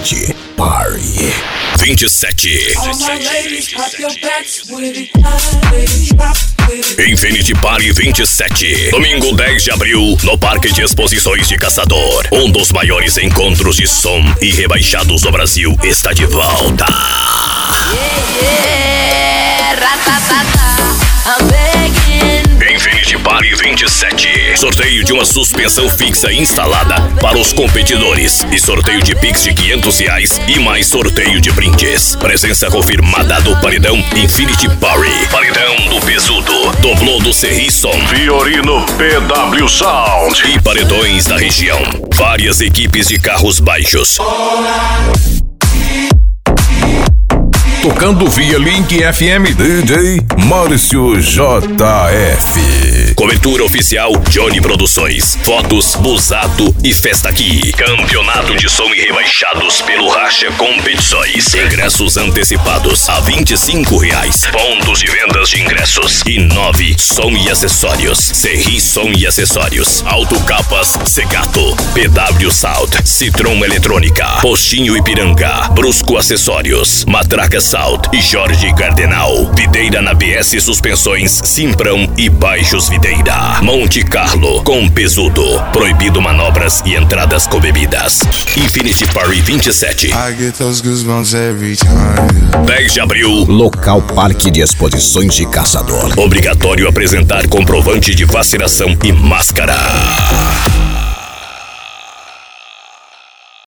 Infinity Party 27. Infinity Party 27. Domingo 10 de abril, no Parque de Exposições de Caçador. Um dos maiores encontros de som e rebaixados do Brasil está de volta. Infinity Party 27. Sorteio de uma suspensão fixa instalada para os competidores. E sorteio de Pix de R$500 e mais sorteio de brindes. Presença confirmada do Paredão Infinity Party. Paredão do Pesudo, Doblô do Serrisson, Fiorino PW Sound e paredões da região. Várias equipes de carros baixos. Tocando via Link FM, DJ Márcio JF. Cobertura oficial Johnny Produções. Fotos, Busato e Festa Aqui. Campeonato de som e rebaixados pelo Racha Competições. Ingressos antecipados a R$25. Pontos de vendas de ingressos. E 9 som e acessórios. Serri Som e Acessórios. Autocapas Segato. PW Sound. Citron Eletrônica. Postinho Ipiranga. Brusco Acessórios. Matraca Sound e Jorge Cardenal. Videira na BS Suspensões, Simprão e Baixos Videira. Monte Carlo com Pesudo. Proibido manobras e entradas com bebidas. Infinity Party 27. 10 de abril. Local Parque de Exposições de Caçador. Obrigatório apresentar comprovante de vacinação e máscara.